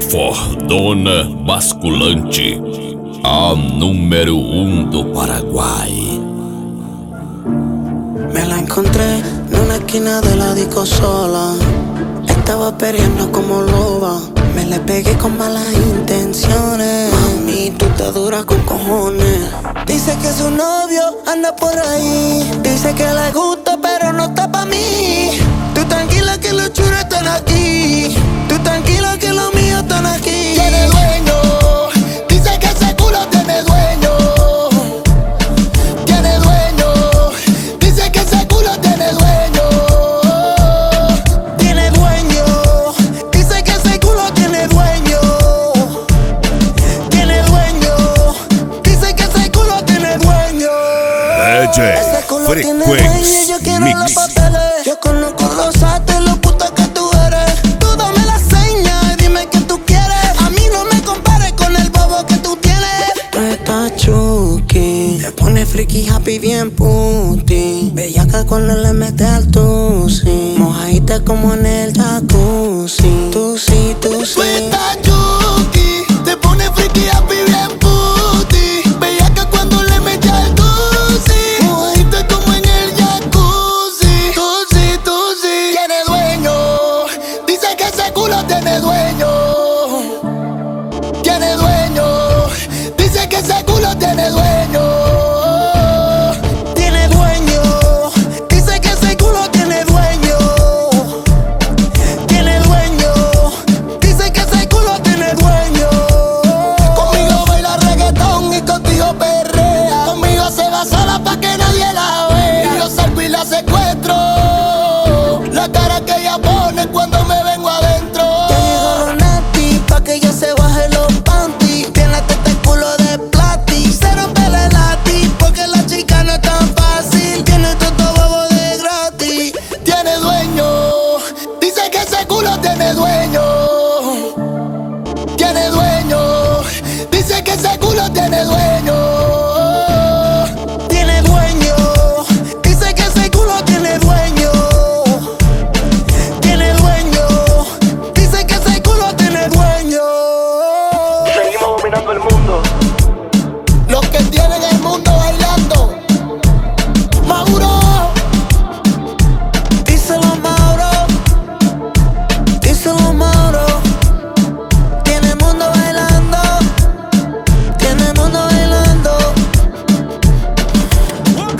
Fordona Basculante, a número 1 do Paraguay. Me la encontré en una esquina de la disco sola. Estaba peleando como loba. Me le pegué con malas intenciones. Mami, tú te duras con cojones. Dice que su novio anda por ahí. Dice que le gusta pero no está pa' mí. Tú tranquila que los churos están aquí. Tú tranquila que los míos están aquí. Tiene dueño. Dice que ese culo tiene dueño. Tiene dueño. Dice que ese culo tiene dueño. Tiene dueño. Dice que ese culo tiene dueño. Tiene dueño. Dice que ese culo tiene dueño. Ese culo tiene dueño. Yo quiero los papeles. Yo conozco los artes, lo puta que tú eres. Tú dame la seña y dime qué tú quieres. A mí no me compares con el bobo que tú tienes. Tú estás chuki, te pone freaky, happy, bien puti. Bellaca cuando le metes al tusi. Mojadita como en el jacuzzi. Tú sí, tú sí. Tú estás chuki, te pone freaky, happy, bien puti. Bellaca cuando le metes al tusi. Mojadita como en el jacuzzi. Tú sí. Tiene dueño. Dice que ese culo tiene dueño. Tiene dueño. Dice que ese culo tiene dueño. Tiene dueño. Dice que ese culo tiene dueño. Tiene dueño. Dice que ese culo tiene dueño. Conmigo baila reggaetón y contigo perrea. Conmigo se va sola pa' que nadie la vea. Y yo salgo y la secuestro. La cara que ella pone cuando me vengo adentro. Ya llegó Ronati pa' que ella se baje los panties. Tiene este culo de plati. Cero pelelati porque la chica no es tan fácil. Tiene todo bobo de gratis. Tiene dueño. Dice que ese culo tiene dueño.